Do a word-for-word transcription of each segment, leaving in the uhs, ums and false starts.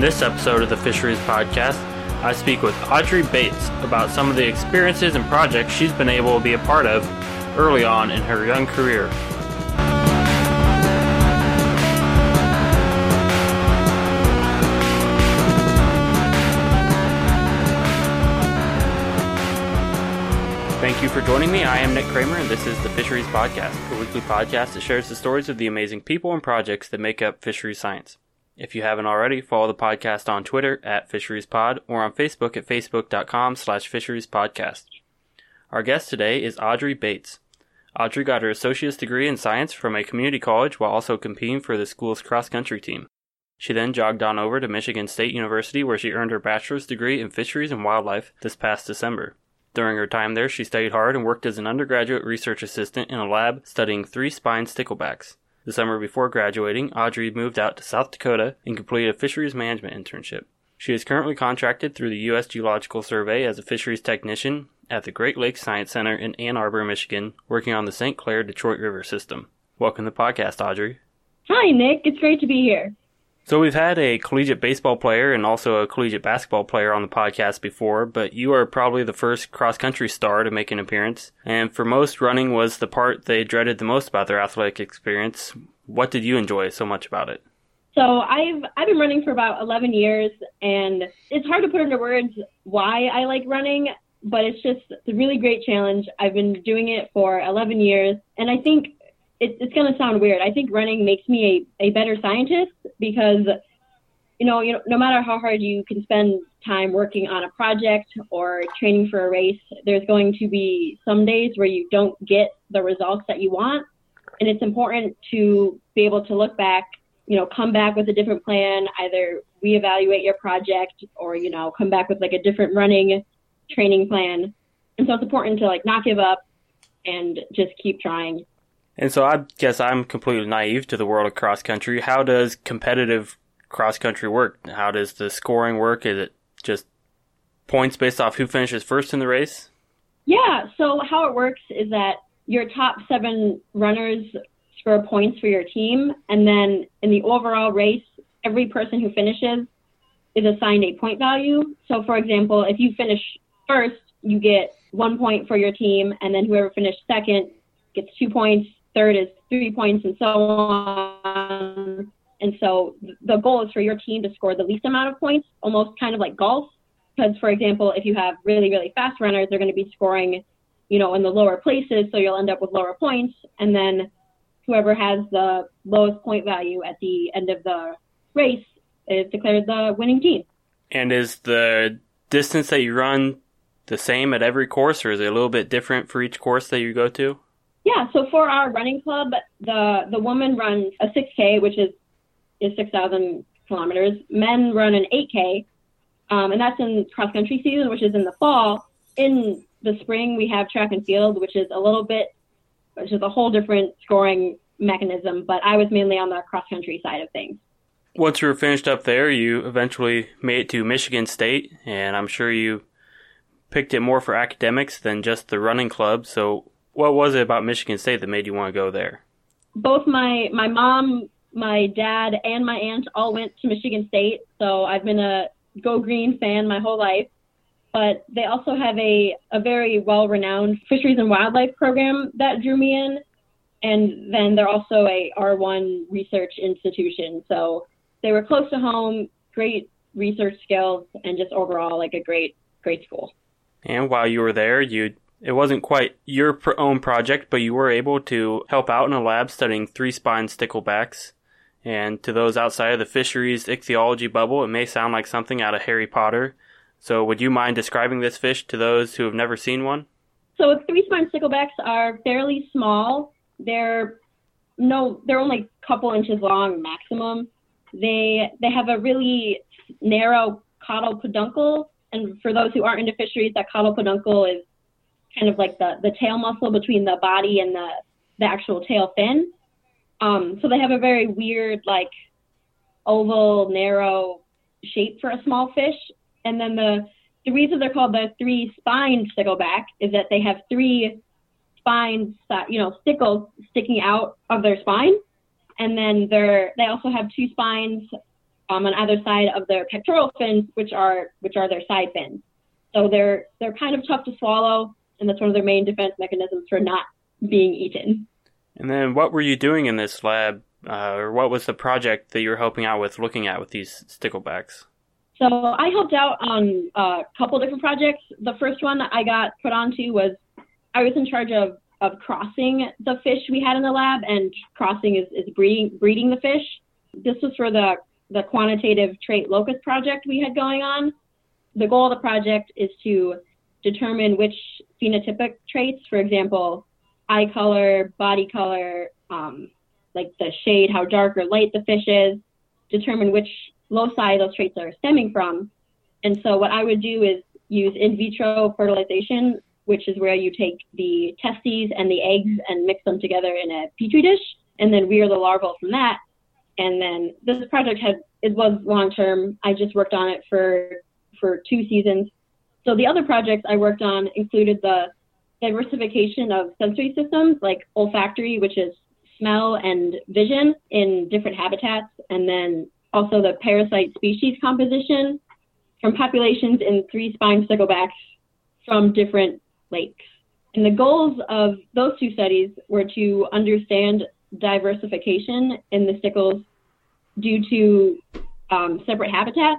this episode of the Fisheries Podcast, I speak with Audrey Bates about some of the experiences and projects she's been able to be a part of early on in her young career. Thank you for joining me. I am Nick Kramer, and this is the Fisheries Podcast, a weekly podcast that shares the stories of the amazing people and projects that make up fisheries science. If you haven't already, follow the podcast on Twitter at FisheриesPod or on Facebook at facebook.com slash FisheриesPodcast. Our guest today is Audrey Bates. Audrey got her associate's degree in science from a community college while also competing for the school's cross-country team. She then jogged on over to Michigan State University where she earned her bachelor's degree in fisheries and wildlife this past December. During her time there, she studied hard and worked as an undergraduate research assistant in a lab studying three-spined sticklebacks. The summer before graduating, Audrey moved out to South Dakota and completed a fisheries management internship. She is currently contracted through the U S Geological Survey as a fisheries technician at the Great Lakes Science Center in Ann Arbor, Michigan, working on the Saint Clair Detroit River system. Welcome to the podcast, Audrey. Hi, Nick. It's great to be here. So we've had a collegiate baseball player and also a collegiate basketball player on the podcast before, but you are probably the first cross-country star to make an appearance. And for most, running was the part they dreaded the most about their athletic experience. What did you enjoy so much about it? So I've I've been running for about eleven years, and it's hard to put into words why I like running, but it's just a really great challenge. I've been doing it for eleven years, and I think It, it's going to sound weird. I think running makes me a, a better scientist because, you know, you know, no matter how hard you can spend time working on a project or training for a race, there's going to be some days where you don't get the results that you want. And it's important to be able to look back, you know, come back with a different plan, either reevaluate your project or, you know, come back with like a different running training plan. And so it's important to like not give up and just keep trying. And so I guess I'm completely naive to the world of cross-country. How does competitive cross-country work? How does the scoring work? Is it just points based off who finishes first in the race? Yeah, so how it works is that your top seven runners score points for your team, and then in the overall race, every person who finishes is assigned a point value. So, for example, if you finish first, you get one point for your team, and then whoever finished second gets two points. Third is three points, and so on. And so the goal is for your team to score the least amount of points, almost kind of like golf. Because, for example, if you have really, really fast runners, they're going to be scoring, you know, in the lower places, so you'll end up with lower points. And then whoever has the lowest point value at the end of the race is declared the winning team. And is the distance that you run the same at every course, or is it a little bit different for each course that you go to? Yeah, so for our running club, the the woman runs a six K, which is, is six thousand kilometers. Men run an eight K, um, and that's in cross-country season, which is in the fall. In the spring, we have track and field, which is a little bit, which is a whole different scoring mechanism, but I was mainly on the cross-country side of things. Once you were finished up there, you eventually made it to Michigan State, and I'm sure you picked it more for academics than just the running club, so what was it about Michigan State that made you want to go there? Both my, my mom, my dad, and my aunt all went to Michigan State, so I've been a Go Green fan my whole life. But they also have a, a very well-renowned fisheries and wildlife program that drew me in, and then they're also a R one research institution. So they were close to home, great research skills, and just overall like a great, great school. And while you were there, you It wasn't quite your own project, but you were able to help out in a lab studying three-spined sticklebacks. And to those outside of the fisheries ichthyology bubble, it may sound like something out of Harry Potter. So would you mind describing this fish to those who have never seen one? So three-spined sticklebacks are fairly small. They're no, they're only a couple inches long maximum. They they have a really narrow caudal peduncle. And for those who aren't into fisheries, that caudal peduncle is kind of like the, the tail muscle between the body and the, the actual tail fin. Um, so they have a very weird, like, oval, narrow shape for a small fish. And then the, the reason they're called the three-spined stickleback is that they have three spines, you know, stickles sticking out of their spine. And then they're, they also have two spines um, on either side of their pectoral fins, which are which are their side fins. So they're they're kind of tough to swallow, and that's one of their main defense mechanisms for not being eaten. And then what were you doing in this lab, uh, or what was the project that you were helping out with looking at with these sticklebacks? So I helped out on a couple different projects. The first one that I got put onto was I was in charge of, of crossing the fish we had in the lab, and crossing is, is breeding, breeding the fish. This was for the, the quantitative trait locus project we had going on. The goal of the project is to determine which phenotypic traits, for example, eye color, body color, um, like the shade, how dark or light the fish is, determine which loci those traits are stemming from. And so what I would do is use in vitro fertilization, which is where you take the testes and the eggs and mix them together in a petri dish and then rear the larval from that. And then this project had, it was long term. I just worked on it for, for two seasons. So the other projects I worked on included the diversification of sensory systems like olfactory, which is smell and vision in different habitats, and then also the parasite species composition from populations in three-spined sticklebacks from different lakes. And the goals of those two studies were to understand diversification in the stickles due to um, separate habitats.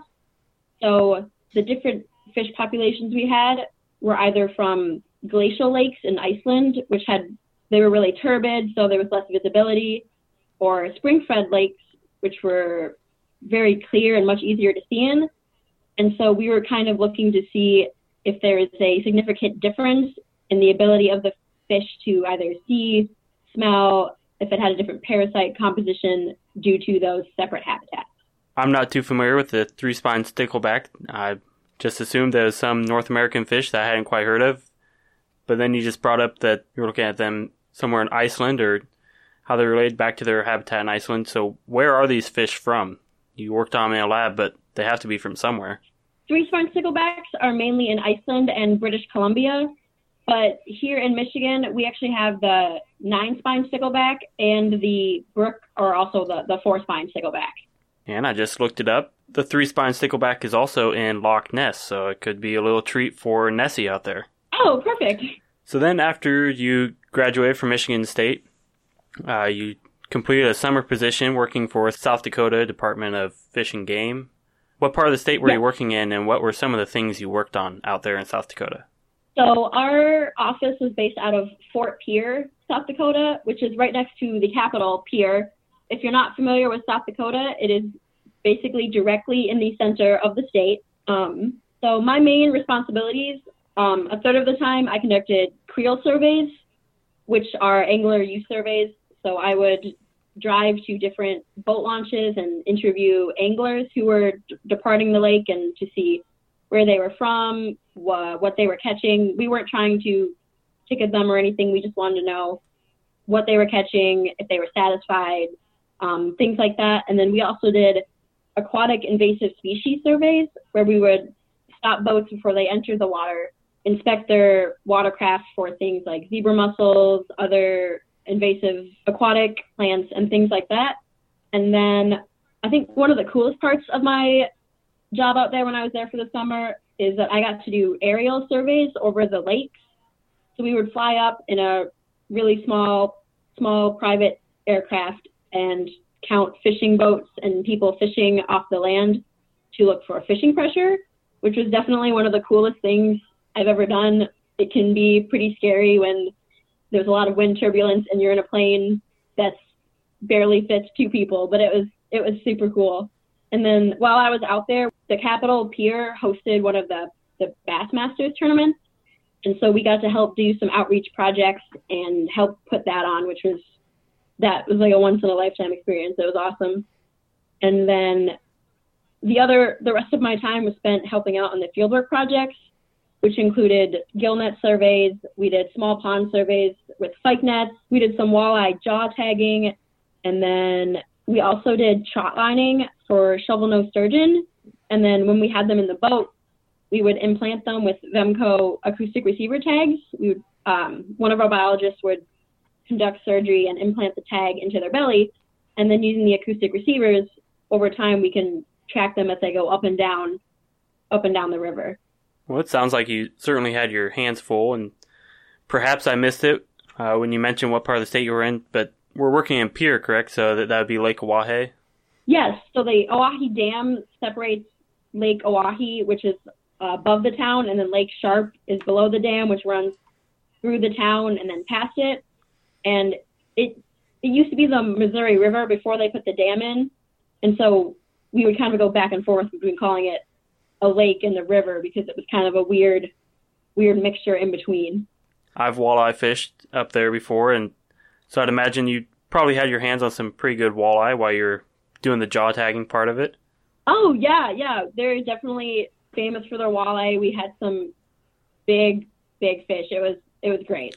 So the different fish populations we had were either from glacial lakes in Iceland, which had, they were really turbid, so there was less visibility, or spring-fed lakes, which were very clear and much easier to see in. And so we were kind of looking to see if there is a significant difference in the ability of the fish to either see, smell, if it had a different parasite composition due to those separate habitats. I'm not too familiar with the three-spined stickleback. I just assumed there was some North American fish that I hadn't quite heard of. But then you just brought up that you were looking at them somewhere in Iceland, or how they related back to their habitat in Iceland. So where are these fish from? You worked on them in a lab, but they have to be from somewhere. Three-spined sticklebacks are mainly in Iceland and British Columbia, but here in Michigan, we actually have the nine-spined stickleback and the brook, or also the, the four-spined stickleback. And I just looked it up. The three-spined stickleback is also in Loch Ness, so it could be a little treat for Nessie out there. Oh, perfect. So then after you graduated from Michigan State, uh, you completed a summer position working for South Dakota Department of Fish and Game. What part of the state were yeah. you working in, and what were some of the things you worked on out there in South Dakota? So our office was based out of Fort Pierre, South Dakota, which is right next to the capital, Pierre. If you're not familiar with South Dakota, it is basically directly in the center of the state. Um, so my main responsibilities, um, a third of the time I conducted creel surveys, which are angler use surveys. So I would drive to different boat launches and interview anglers who were d- departing the lake and to see where they were from, wh- what they were catching. We weren't trying to ticket them or anything. We just wanted to know what they were catching, if they were satisfied, um, things like that. And then we also did aquatic invasive species surveys, where we would stop boats before they entered the water, inspect their watercraft for things like zebra mussels, other invasive aquatic plants, and things like that. And then I think one of the coolest parts of my job out there when I was there for the summer is that I got to do aerial surveys over the lakes. So we would fly up in a really small, small private aircraft and count fishing boats and people fishing off the land to look for fishing pressure, which was definitely one of the coolest things I've ever done. It can be pretty scary when there's a lot of wind turbulence and you're in a plane that's barely fits two people, but it was it was super cool. And then while I was out there, the Capitol Pier hosted one of the, the Bassmasters tournaments. And so we got to help do some outreach projects and help put that on, which was, that was like a once in a lifetime experience. It was awesome. And then the other, the rest of my time was spent helping out on the fieldwork projects, which included gillnet surveys. We did small pond surveys with spike nets. We did some walleye jaw tagging. And then we also did trot lining for shovel-nosed sturgeon. And then when we had them in the boat, we would implant them with Vemco acoustic receiver tags. We would, um, one of our biologists would conduct surgery and implant the tag into their belly. And then using the acoustic receivers, over time we can track them as they go up and down, up and down the river. Well, it sounds like you certainly had your hands full, and perhaps I missed it uh, when you mentioned what part of the state you were in, but we're working in Pierre, correct? So that, that would be Lake Oahe? Yes, so the Oahe Dam separates Lake Oahe, which is uh, above the town, and then Lake Sharp is below the dam, which runs through the town and then past it. And it it used to be the Missouri River before they put the dam in, and so we would kind of go back and forth between calling it a lake and the river because it was kind of a weird, weird mixture in between. I've walleye fished up there before, and so I'd imagine you probably had your hands on some pretty good walleye while you're doing the jaw tagging part of it. Oh, yeah, yeah. They're definitely famous for their walleye. We had some big, big fish. It was it was great.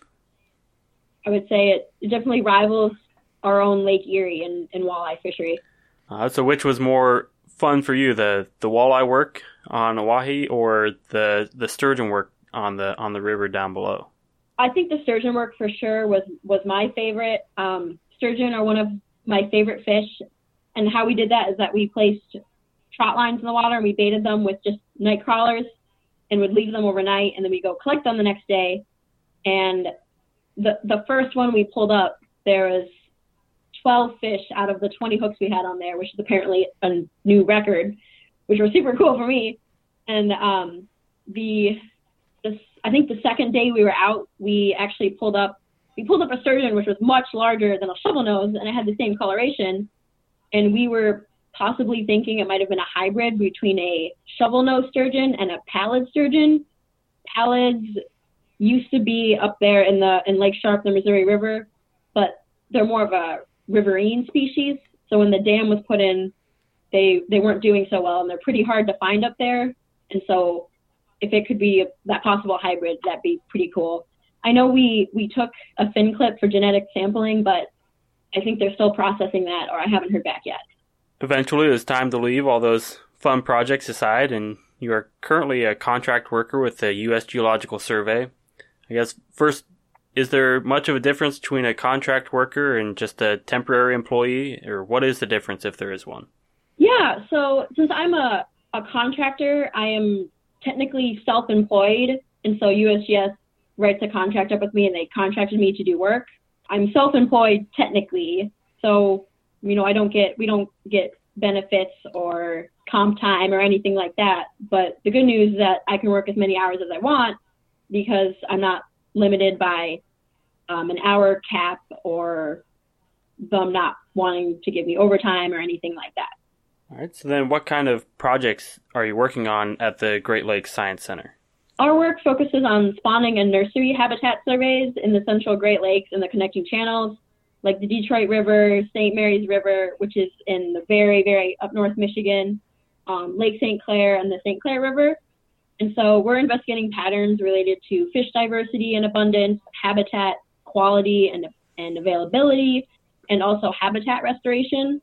I would say it definitely rivals our own Lake Erie in, in walleye fishery. Uh, so which was more fun for you, the, the walleye work on Oahe or the the sturgeon work on the on the river down below? I think the sturgeon work for sure was, was my favorite. Um, sturgeon are one of my favorite fish. And how we did that is that we placed trot lines in the water and we baited them with just night crawlers and would leave them overnight. And then we go collect them the next day. And the the first one we pulled up, there was twelve fish out of the twenty hooks we had on there, which is apparently a new record, which was super cool for me. And um, the, the I think the second day we were out, we actually pulled up, we pulled up a sturgeon, which was much larger than a shovel nose, and it had the same coloration. And we were possibly thinking it might have been a hybrid between a shovel nose sturgeon and a pallid sturgeon. Pallids used to be up there in the in Lake Sharp, the Missouri River, but they're more of a riverine species. So when the dam was put in, they they weren't doing so well, and they're pretty hard to find up there. And so if it could be that possible hybrid, that'd be pretty cool. I know we, we took a fin clip for genetic sampling, but I think they're still processing that, or I haven't heard back yet. Eventually, it was time to leave all those fun projects aside, and you are currently a contract worker with the U S Geological Survey. I guess, first, is there much of a difference between a contract worker and just a temporary employee, or what is the difference if there is one? Yeah, so since I'm a, a contractor, I am technically self-employed, and so U S G S writes a contract up with me, and they contracted me to do work. I'm self-employed technically, so you know I don't get we don't get benefits or comp time or anything like that. But the good news is that I can work as many hours as I want because I'm not limited by um, an hour cap or them not wanting to give me overtime or anything like that. All right. So then, what kind of projects are you working on at the Great Lakes Science Center? Our work focuses on spawning and nursery habitat surveys in the central Great Lakes and the connecting channels, like the Detroit River, Saint Mary's River, which is in the very, very up north Michigan, um, Lake Saint Clair, and the Saint Clair River. And so we're investigating patterns related to fish diversity and abundance, habitat quality and, and availability, and also habitat restoration.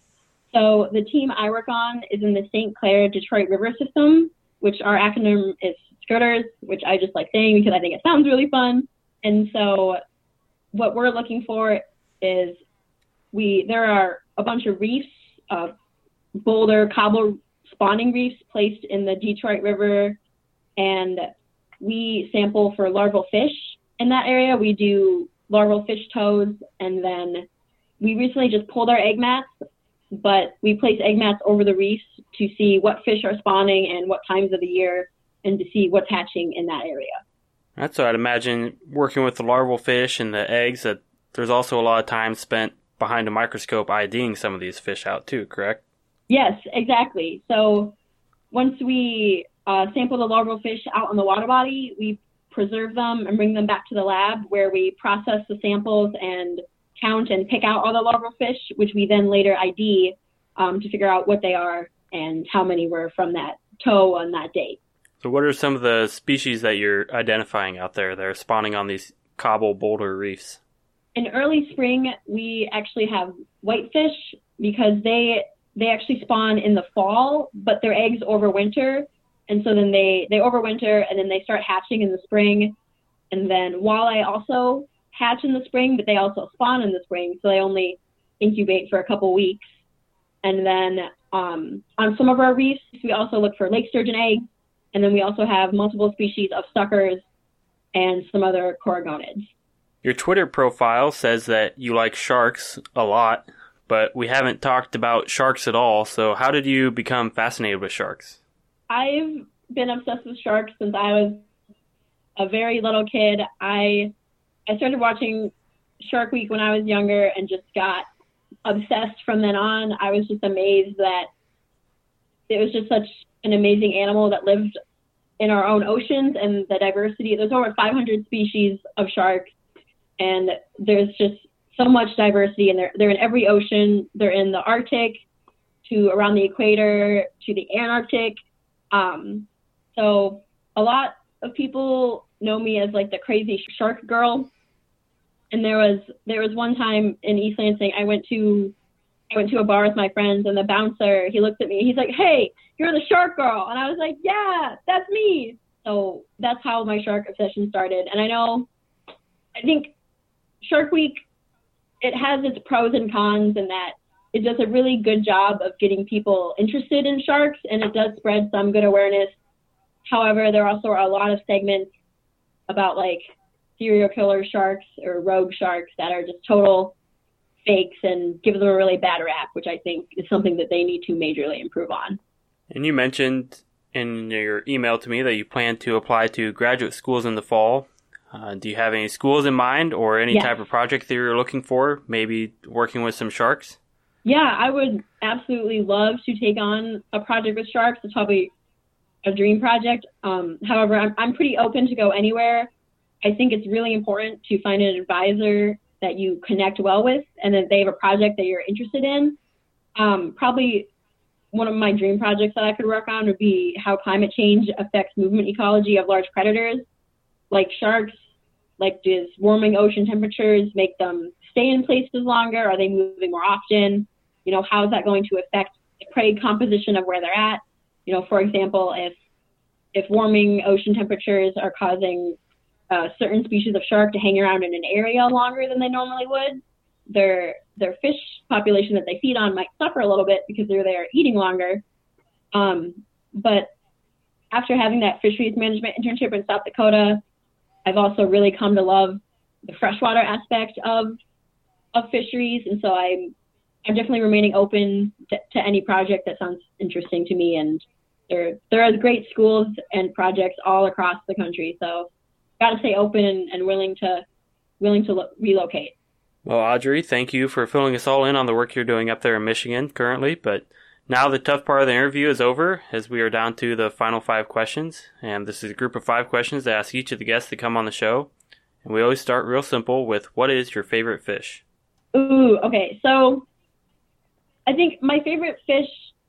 So the team I work on is in the Saint Clair Detroit River system, which our acronym is SCRTRS, which I just like saying because I think it sounds really fun. And so what we're looking for is we there are a bunch of reefs, uh, boulder, cobble spawning reefs placed in the Detroit River, and we sample for larval fish in that area. We do larval fish toads, and then we recently just pulled our egg mats, but we place egg mats over the reefs to see what fish are spawning and what times of the year, and to see what's hatching in that area. That's so I'd imagine working with the larval fish and the eggs, that there's also a lot of time spent behind a microscope IDing some of these fish out too, correct? Yes, exactly. So once we uh, sample the larval fish out on the water body, we preserve them and bring them back to the lab where we process the samples and count and pick out all the larval fish, which we then later I D um, to figure out what they are and how many were from that tow on that date. So what are some of the species that you're identifying out there that are spawning on these cobble boulder reefs? In early spring, we actually have whitefish because they they actually spawn in the fall, but their eggs overwinter. And so then they, they overwinter and then they start hatching in the spring. And then walleye also hatch in the spring, but they also spawn in the spring. So they only incubate for a couple weeks. And then Um, on some of our reefs, we also look for lake sturgeon eggs, and then we also have multiple species of suckers and some other corygonids. Your Twitter profile says that you like sharks a lot, but we haven't talked about sharks at all. So how did you become fascinated with sharks? I've been obsessed with sharks since I was a very little kid. I I started watching Shark Week when I was younger and just got obsessed from then on. I was just amazed that it was just such an amazing animal that lived in our own oceans, and the diversity. There's over five hundred species of sharks, and there's just so much diversity, and they're, they're in every ocean. They're in the Arctic to around the equator to the Antarctic. Um, so a lot of people know me as like the crazy shark girl. And there was there was one time in East Lansing, I went to I went to a bar with my friends, and the bouncer, he looked at me, he's like, "Hey, you're the shark girl." And I was like, "Yeah, that's me." So that's how my shark obsession started. And I know, I think Shark Week, it has its pros and cons in that it does a really good job of getting people interested in sharks, and it does spread some good awareness. However, there also are a lot of segments about like serial killer sharks or rogue sharks that are just total fakes and give them a really bad rap, which I think is something that they need to majorly improve on. And you mentioned in your email to me that you plan to apply to graduate schools in the fall. Uh, do you have any schools in mind or any Yes. type of project that you're looking for, maybe working with some sharks? Yeah, I would absolutely love to take on a project with sharks. It's probably a dream project. Um, however, I'm, I'm pretty open to go anywhere. I think it's really important to find an advisor that you connect well with and that they have a project that you're interested in. Um, probably one of my dream projects that I could work on would be how climate change affects movement ecology of large predators like sharks. Like, does warming ocean temperatures make them stay in places longer? Are they moving more often? You know, how is that going to affect the prey composition of where they're at? You know, for example, if if warming ocean temperatures are causing uh, certain species of shark to hang around in an area longer than they normally would, their their fish population that they feed on might suffer a little bit because they're there eating longer. Um, but after having that fisheries management internship in South Dakota, I've also really come to love the freshwater aspect of of fisheries, and so I'm I'm definitely remaining open to, to any project that sounds interesting to me. And there there are great schools and projects all across the country, so got to stay open and, and willing to willing to lo- relocate. Well, Audrey, thank you for filling us all in on the work you're doing up there in Michigan currently. But now the tough part of the interview is over, as we are down to the final five questions. And this is a group of five questions that ask each of the guests to come on the show. And we always start real simple with, what is your favorite fish? Ooh, okay. So I think my favorite fish,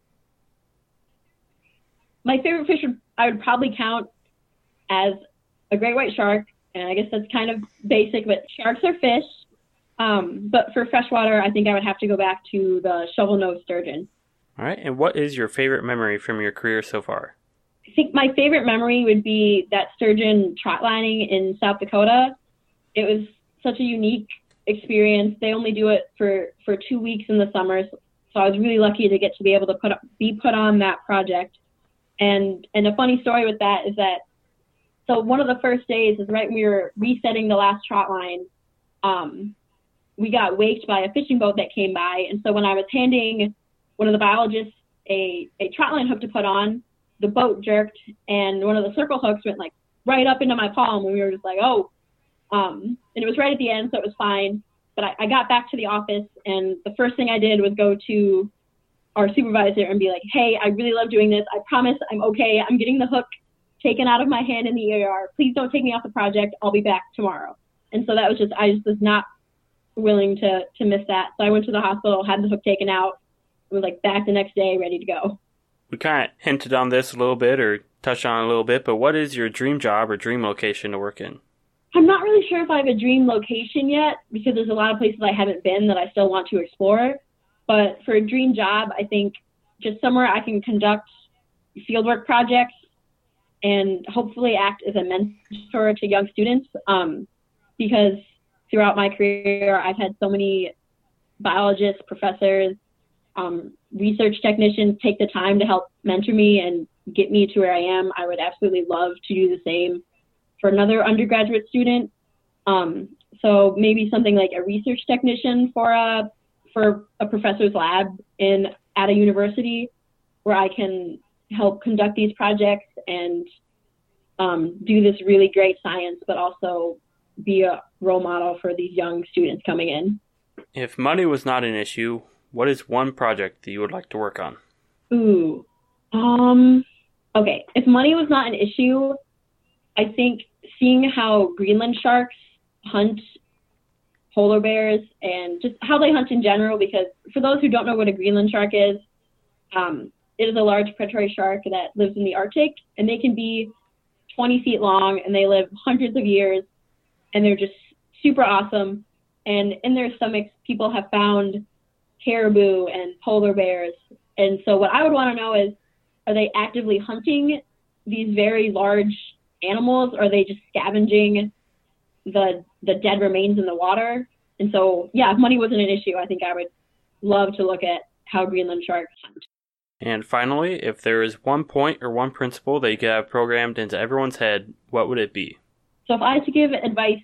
my favorite fish would, I would probably count as a great white shark. And I guess that's kind of basic, but sharks are fish. Um, but for freshwater, I think I would have to go back to the shovel-nosed sturgeon. All right. And what is your favorite memory from your career so far? I think my favorite memory would be that sturgeon trot lining in South Dakota. It was such a unique experience. They only do it for, for two weeks in the summers. So I was really lucky to get to be able to put be put on that project. And and a funny story with that is that, so one of the first days is right when we were resetting the last trot line, um, we got waked by a fishing boat that came by. And so when I was handing one of the biologists a, a trot line hook to put on, the boat jerked and one of the circle hooks went like right up into my palm, and we were just like, oh, um, and it was right at the end, so it was fine. But I, I got back to the office, and the first thing I did was go to our supervisor and be like, hey, I really love doing this. I promise I'm okay. I'm getting the hook taken out of my hand in the E R. Please don't take me off the project. I'll be back tomorrow. And so that was just, I just was not willing to, to miss that. So I went to the hospital, had the hook taken out, and was like back the next day, ready to go. We kind of hinted on this a little bit or touched on it a little bit, but what is your dream job or dream location to work in? I'm not really sure if I have a dream location yet, because there's a lot of places I haven't been that I still want to explore. But for a dream job, I think just somewhere I can conduct fieldwork projects and hopefully act as a mentor to young students, um, because throughout my career, I've had so many biologists, professors, um, research technicians take the time to help mentor me and get me to where I am, I would absolutely love to do the same for another undergraduate student. Um, so maybe something like a research technician for a for a professor's lab in at a university where I can help conduct these projects and um, do this really great science, but also be a role model for these young students coming in. If money was not an issue, what is one project that you would like to work on? Ooh, um, okay. If money was not an issue, I think seeing how Greenland sharks hunt polar bears and just how they hunt in general, because for those who don't know what a Greenland shark is, um, it is a large predatory shark that lives in the Arctic, and they can be twenty feet long, and they live hundreds of years, and they're just super awesome. And in their stomachs, people have found caribou and polar bears. And so what I would want to know is, are they actively hunting these very large animals, or are they just scavenging the the dead remains in the water? And so, yeah, if money wasn't an issue, I think I would love to look at how Greenland sharks hunt. And finally, if there is one point or one principle that you could have programmed into everyone's head, what would it be? So if I had to give advice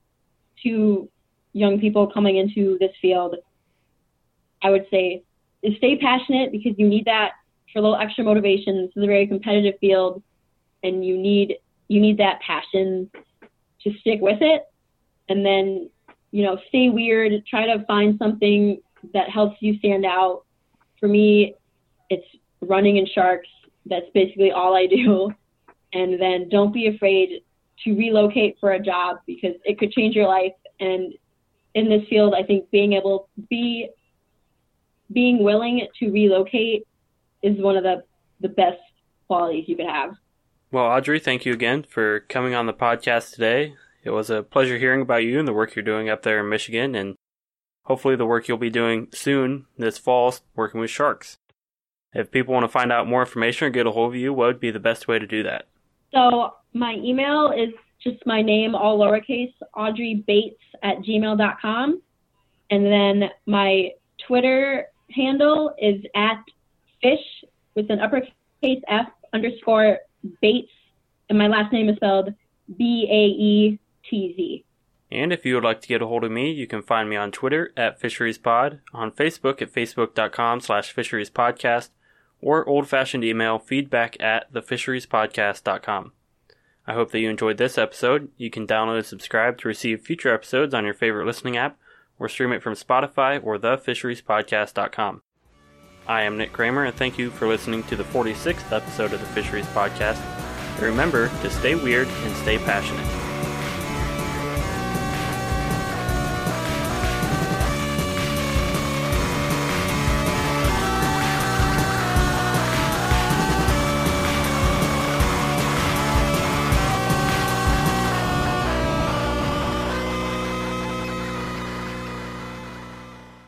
to young people coming into this field, I would say is stay passionate, because you need that for a little extra motivation. This is a very competitive field, and you need you need that passion to stick with it. And then, you know, stay weird. Try to find something that helps you stand out. For me, it's running in sharks. That's basically all I do. And then don't be afraid to relocate for a job, because it could change your life. And in this field, I think being able to be being willing to relocate is one of the, the best qualities you could have. Well, Audrey, thank you again for coming on the podcast today. It was a pleasure hearing about you and the work you're doing up there in Michigan, and hopefully the work you'll be doing soon this fall working with sharks. If people want to find out more information or get a hold of you, what would be the best way to do that? So my email is just my name, all lowercase, Audrey Bates at gmail dot com. And then my Twitter handle is at fish with an uppercase F underscore Bates. And my last name is spelled B A E T Z. And if you would like to get a hold of me, you can find me on Twitter at FisheриesPod, on Facebook at facebook.com slash FisheриesPodcast, or old-fashioned email feedback at thefisheriespodcast.com. I hope that you enjoyed this episode. You can download and subscribe to receive future episodes on your favorite listening app, or stream it from Spotify or the fisheries podcast dot com. I am Nick Kramer, and thank you for listening to the forty-sixth episode of the Fisheries Podcast. And remember to stay weird and stay passionate.